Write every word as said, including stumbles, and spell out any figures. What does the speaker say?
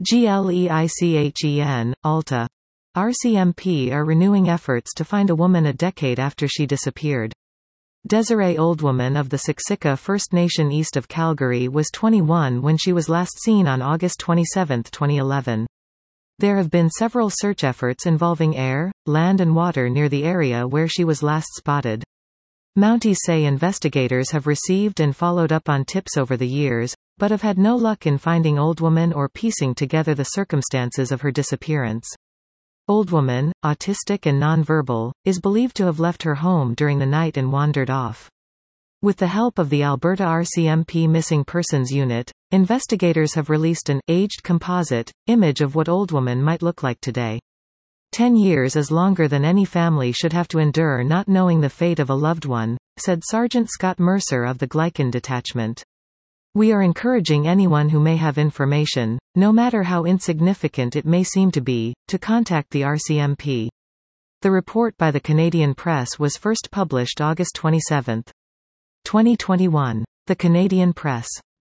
GLEICHEN, Alta. R C M P are renewing efforts to find a woman a decade after she disappeared. Desiree Oldwoman of the Siksika First Nation east of Calgary was twenty-one when she was last seen on August twenty-seventh, twenty eleven. There have been several search efforts involving air, land and water near the area where she was last spotted. Mounties say investigators have received and followed up on tips over the years, but have had no luck in finding Oldwoman or piecing together the circumstances of her disappearance. Oldwoman, autistic and nonverbal, is believed to have left her home during the night and wandered off. With the help of the Alberta R C M P Missing Persons Unit, investigators have released an aged composite image of what Oldwoman might look like today. Ten years is longer than any family should have to endure not knowing the fate of a loved one, said Sergeant Scott Mercer of the Gleichen Detachment. We are encouraging anyone who may have information, no matter how insignificant it may seem to be, to contact the R C M P. The report by the Canadian Press was first published August twenty-seventh, twenty twenty-one. The Canadian Press.